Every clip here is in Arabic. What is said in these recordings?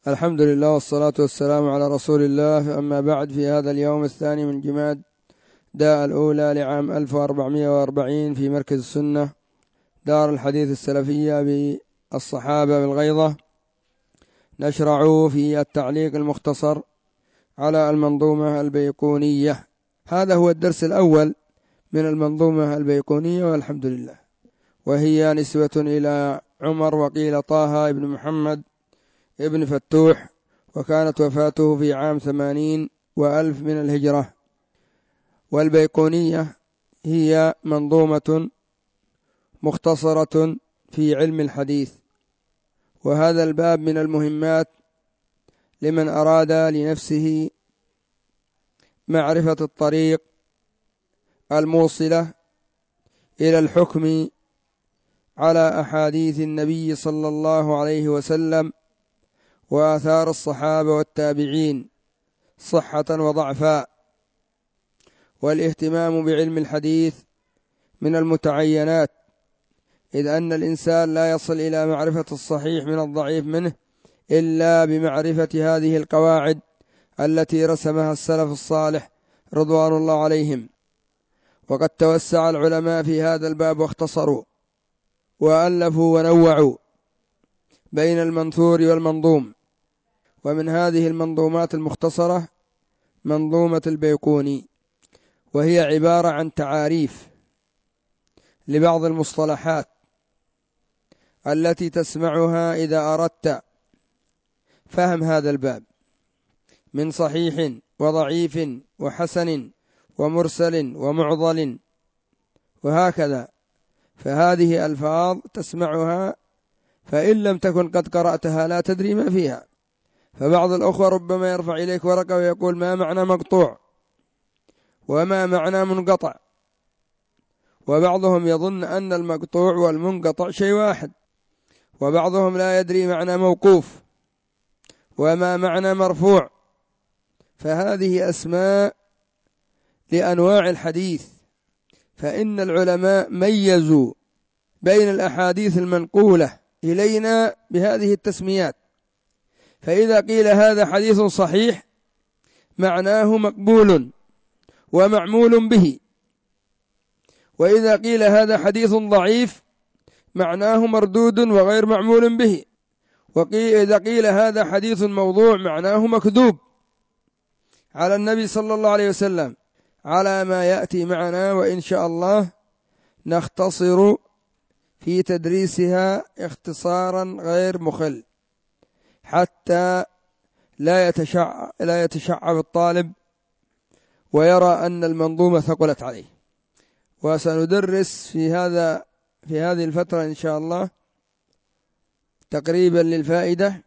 الحمد لله والصلاة والسلام على رسول الله. أما بعد، في هذا اليوم الثاني من جماد داء الأولى لعام 1440 في مركز السنة دار الحديث السلفية بالصحابة بالغيضة، نشرع في التعليق المختصر على المنظومة البيقونية. هذا هو الدرس الأول من المنظومة البيقونية والحمد لله، وهي نسبة إلى عمر وقيل طه ابن محمد ابن فتوح، وكانت وفاته في عام 80 وألف من الهجرة. والبيقونية هي منظومة مختصرة في علم الحديث، وهذا الباب من المهمات لمن أراد لنفسه معرفة الطريق الموصلة إلى الحكم على أحاديث النبي صلى الله عليه وسلم وآثار الصحابة والتابعين صحة وضعفا. والاهتمام بعلم الحديث من المتعينات، إذ أن الإنسان لا يصل إلى معرفة الصحيح من الضعيف منه إلا بمعرفة هذه القواعد التي رسمها السلف الصالح رضوان الله عليهم. وقد توسع العلماء في هذا الباب واختصروا وألفوا ونوعوا بين المنثور والمنظوم. ومن هذه المنظومات المختصرة منظومة البيقوني، وهي عبارة عن تعاريف لبعض المصطلحات التي تسمعها إذا أردت فهم هذا الباب من صحيح وضعيف وحسن ومرسل ومعضل وهكذا. فهذه ألفاظ تسمعها، فإن لم تكن قد قرأتها لا تدري ما فيها. فبعض الأخوة ربما يرفع إليك ورقة ويقول: ما معنى مقطوع؟ وما معنى منقطع؟ وبعضهم يظن أن المقطوع والمنقطع شيء واحد، وبعضهم لا يدري معنى موقوف وما معنى مرفوع. فهذه أسماء لأنواع الحديث، فإن العلماء ميزوا بين الأحاديث المنقولة إلينا بهذه التسميات. فإذا قيل هذا حديث صحيح معناه مقبول ومعمول به، وإذا قيل هذا حديث ضعيف معناه مردود وغير معمول به، وإذا قيل هذا حديث موضوع معناه مكذوب على النبي صلى الله عليه وسلم، على ما يأتي معنا. وإن شاء الله نختصر في تدريسها اختصارا غير مخل حتى لا يتشعب الطالب ويرى أن المنظومة ثقلت عليه. وسندرس في هذه الفترة إن شاء الله تقريبا للفائدة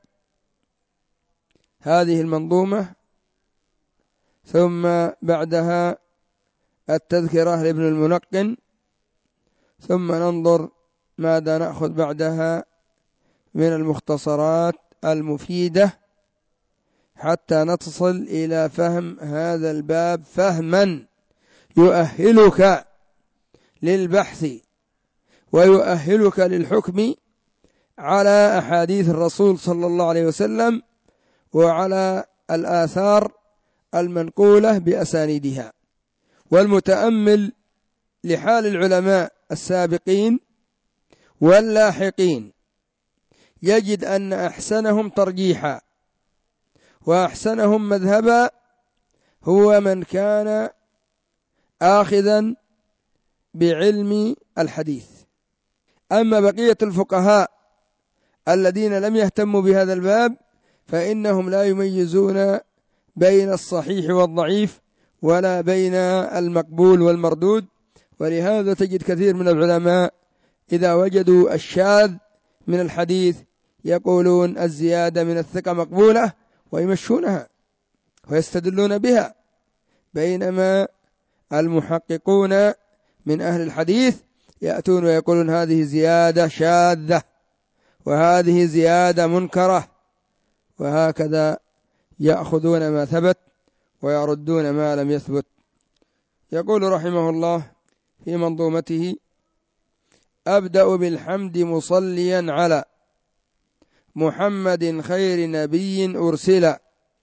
هذه المنظومة، ثم بعدها التذكرة لابن المنقن، ثم ننظر ماذا نأخذ بعدها من المختصرات المفيدة حتى نتصل إلى فهم هذا الباب فهما يؤهلك للبحث ويؤهلك للحكم على أحاديث الرسول صلى الله عليه وسلم وعلى الآثار المنقولة بأسانيدها. والمتأمل لحال العلماء السابقين واللاحقين يجد أن أحسنهم ترجيحا وأحسنهم مذهبا هو من كان آخذا بعلم الحديث. أما بقية الفقهاء الذين لم يهتموا بهذا الباب فإنهم لا يميزون بين الصحيح والضعيف ولا بين المقبول والمردود. ولهذا تجد كثير من العلماء إذا وجدوا الشاذ من الحديث يقولون الزيادة من الثقة مقبولة ويمشونها ويستدلون بها، بينما المحققون من أهل الحديث يأتون ويقولون هذه زيادة شاذة وهذه زيادة منكرة، وهكذا يأخذون ما ثبت ويردون ما لم يثبت. يقول رحمه الله في منظومته: أبدأ بالحمد مصليا على محمد خير نبي أرسل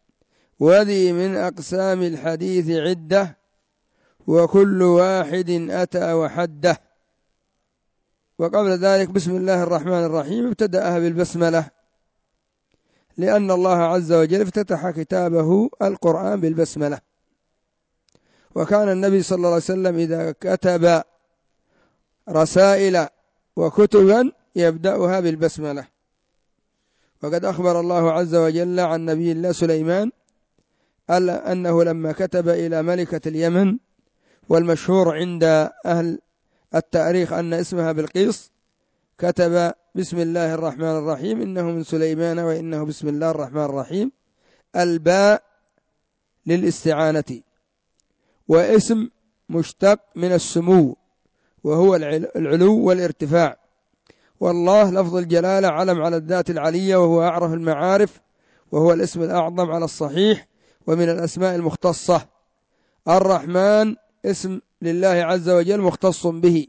وذي من أقسام الحديث عدة وكل واحد أتى وحده. وقبل ذلك بسم الله الرحمن الرحيم ابتدأها بالبسملة، لأن الله عز وجل افتتح كتابه القرآن بالبسملة، وكان النبي صلى الله عليه وسلم إذا كتب رسائل وكتبا يبدأها بالبسملة. وقد أخبر الله عز وجل عن نبي الله سليمان أنه لما كتب إلى ملكة اليمن، والمشهور عند أهل التاريخ أن اسمها بلقيس، كتب بسم الله الرحمن الرحيم إنه من سليمان وإنه بسم الله الرحمن الرحيم، الباء للاستعانة، واسم مشتق من السمو وهو العلو والارتفاع، والله لفظ الجلالة علم على الذات العلية وهو أعرف المعارف، وهو الاسم الأعظم على الصحيح ومن الأسماء المختصة. الرحمن اسم لله عز وجل مختص به،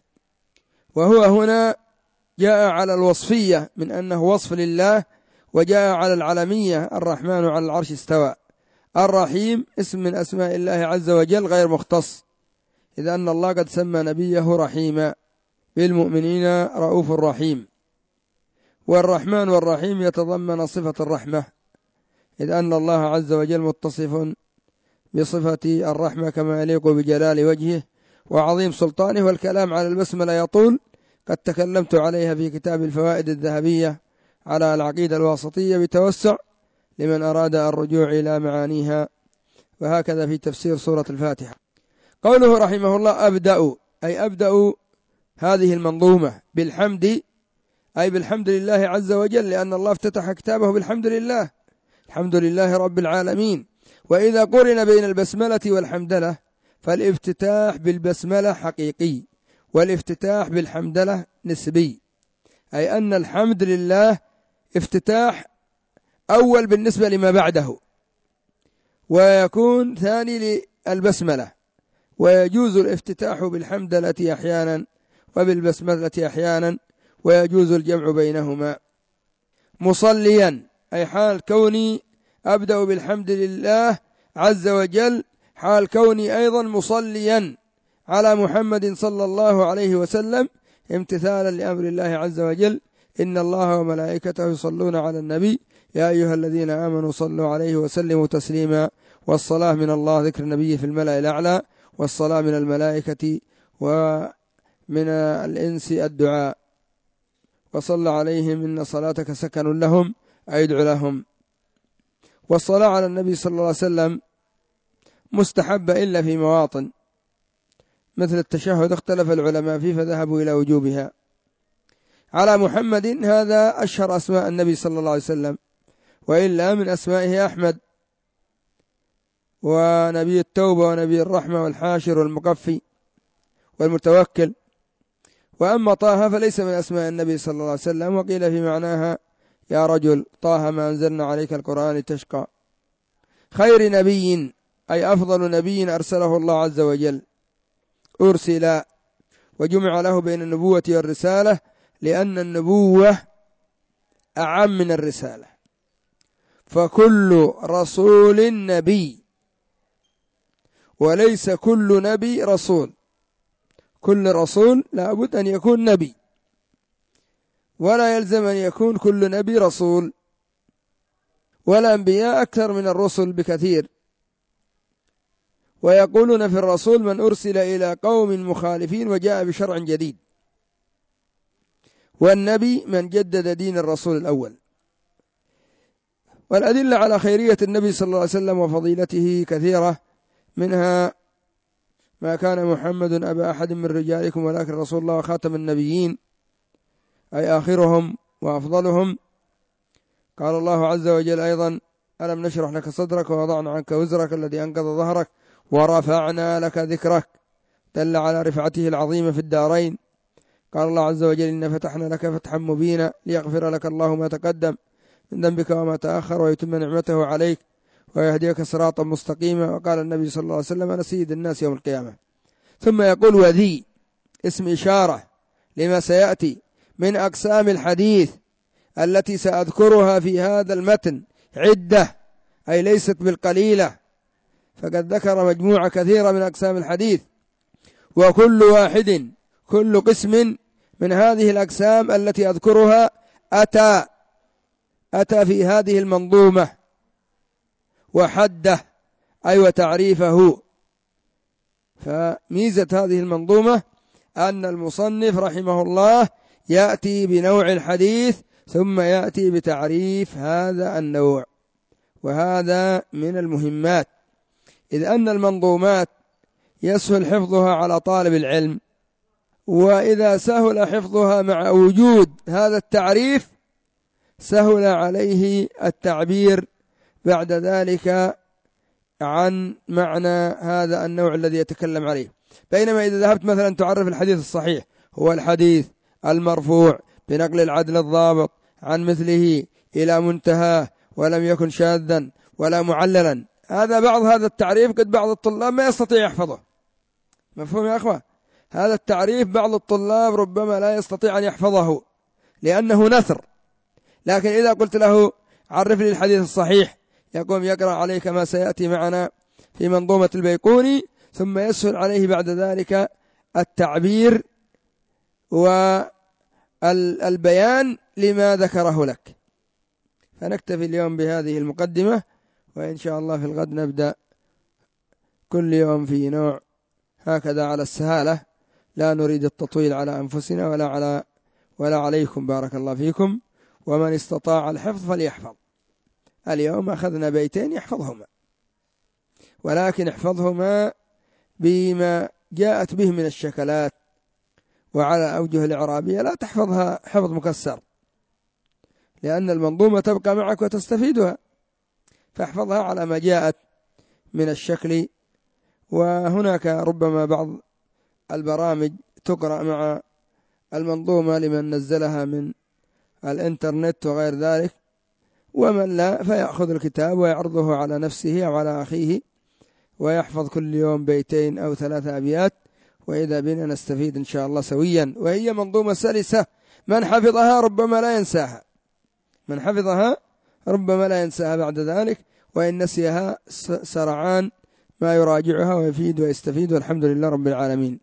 وهو هنا جاء على الوصفية من أنه وصف لله، وجاء على العلمية الرحمن على العرش استوى. الرحيم اسم من أسماء الله عز وجل غير مختص، إذ أن الله قد سمى نبيه رحيما بالمؤمنين رؤوف رحيم. والرحمن والرحيم يتضمن صفة الرحمة، إذ أن الله عز وجل متصف بصفة الرحمة كما يليق بجلال وجهه وعظيم سلطانه. والكلام على البسملة يطول، قد تكلمت عليها في كتاب الفوائد الذهبية على العقيدة الواسطية بتوسع لمن أراد الرجوع إلى معانيها، وهكذا في تفسير سورة الفاتحة. قوله رحمه الله أبدأ، أي أبدأ هذه المنظومة بالحمد، أي بالحمد لله عز وجل، لأن الله افتتح كتابه بالحمد لله، الحمد لله رب العالمين. وإذا قرن بين البسملة والحمدلة فالافتتاح بالبسملة حقيقي، والافتتاح بالحمدلة نسبي، أي أن الحمد لله افتتاح أول بالنسبة لما بعده، ويكون ثاني للبسملة، ويجوز الافتتاح بالحمدلة أحيانا وبالبسملة أحيانا، ويجوز الجمع بينهما. مصليا، أي حال كوني أبدأ بالحمد لله عز وجل، حال كوني أيضا مصليا على محمد صلى الله عليه وسلم امتثالا لأمر الله عز وجل، إن الله وملائكته يصلون على النبي يا أيها الذين آمنوا صلوا عليه وسلموا تسليما. والصلاة من الله ذكر النبي في الملأ الأعلى، والصلاة من الملائكة ومن الإنس الدعاء. وصلى عليهم إن صلاتك سكن لهم، أي ادعو لهم. والصلاة على النبي صلى الله عليه وسلم مستحبة إلا في مواطن مثل التشهد اختلف العلماء فيه فذهبوا إلى وجوبها. على محمد هذا أشهر أسماء النبي صلى الله عليه وسلم، وإلا من أسمائه أحمد ونبي التوبة ونبي الرحمة والحاشر والمقفي والمتوكل. وأما طه فليس من أسماء النبي صلى الله عليه وسلم، وقيل في معناها يا رجل طه ما أنزلنا عليك القرآن لتشقى. خير نبي، أي أفضل نبي أرسله الله عز وجل، أرسل، وجمع له بين النبوة والرسالة، لأن النبوة أعم من الرسالة، فكل رسول نبي، وليس كل نبي رسول. كل رسول لابد أن يكون نبي، ولا يلزم أن يكون كل نبي رسول، والأنبياء أكثر من الرسل بكثير. ويقولون في الرسول من أرسل إلى قوم مخالفين وجاء بشرع جديد، والنبي من جدد دين الرسول الأول. والأدلة على خيرية النبي صلى الله عليه وسلم وفضيلته كثيرة، منها ما كان محمد أبا أحد من رجالكم ولكن رسول الله خاتم النبيين، أي آخرهم وأفضلهم. قال الله عز وجل أيضا ألم نشرح لك صدرك ووضعنا عنك وزرك الذي أنقض ظهرك ورفعنا لك ذكرك، دل على رفعته العظيمة في الدارين. قال الله عز وجل إن فتحنا لك فتحا مبينا ليغفر لك الله ما تقدم من ذنبك وما تأخر ويتم نعمته عليك ويهديك صراطا مستقيما. وقال النبي صلى الله عليه وسلم أنا سيد الناس يوم القيامة. ثم يقول وذي اسم إشارة لما سيأتي من أقسام الحديث، التي سأذكرها في هذا المتن عدة، أي ليست بالقليلة، فقد ذكر مجموعة كثيرة من أقسام الحديث، وكل واحد كل قسم من هذه الأقسام التي أذكرها أتى في هذه المنظومة وحده أي وتعريفه. فميزة هذه المنظومة أن المصنف رحمه الله يأتي بنوع الحديث ثم يأتي بتعريف هذا النوع، وهذا من المهمات، إذ أن المنظومات يسهل حفظها على طالب العلم، وإذا سهل حفظها مع وجود هذا التعريف سهل عليه التعبير بعد ذلك عن معنى هذا النوع الذي يتكلم عليه. بينما إذا ذهبت مثلا تعرف الحديث الصحيح هو الحديث المرفوع بنقل العدل الضابط عن مثله إلى منتهاه ولم يكن شاذا ولا معللا، بعض هذا التعريف قد بعض الطلاب ما يستطيع يحفظه. مفهوم يا أخوة؟ هذا التعريف بعض الطلاب ربما لا يستطيع أن يحفظه لأنه نثر، لكن إذا قلت له عرف لي الحديث الصحيح يقوم يقرأ عليه كما سيأتي معنا في منظومة البيقوني، ثم يسهل عليه بعد ذلك التعبير والبيان لما ذكره لك. فنكتفي اليوم بهذه المقدمة، وإن شاء الله في الغد نبدأ كل يوم في نوع هكذا على السهالة، لا نريد التطويل على أنفسنا ولا عليكم، بارك الله فيكم. ومن استطاع الحفظ فليحفظ. اليوم أخذنا بيتين يحفظهما، ولكن احفظهما بما جاءت به من الشكلات وعلى أوجه الإعرابية، لا تحفظها حفظ مكسر، لأن المنظومة تبقى معك وتستفيدها، فاحفظها على ما جاءت من الشكل. وهناك ربما بعض البرامج تقرأ مع المنظومة لمن نزلها من الإنترنت وغير ذلك، ومن لا فيأخذ الكتاب ويعرضه على نفسه أو على أخيه ويحفظ كل يوم بيتين أو 3 أبيات، وإذا بنا نستفيد إن شاء الله سويا. وهي منظومة سلسة، من حفظها ربما لا ينساها، من حفظها ربما لا ينساها بعد ذلك، وإن نسيها سرعان ما يراجعها ويفيد ويستفيد، والحمد لله رب العالمين.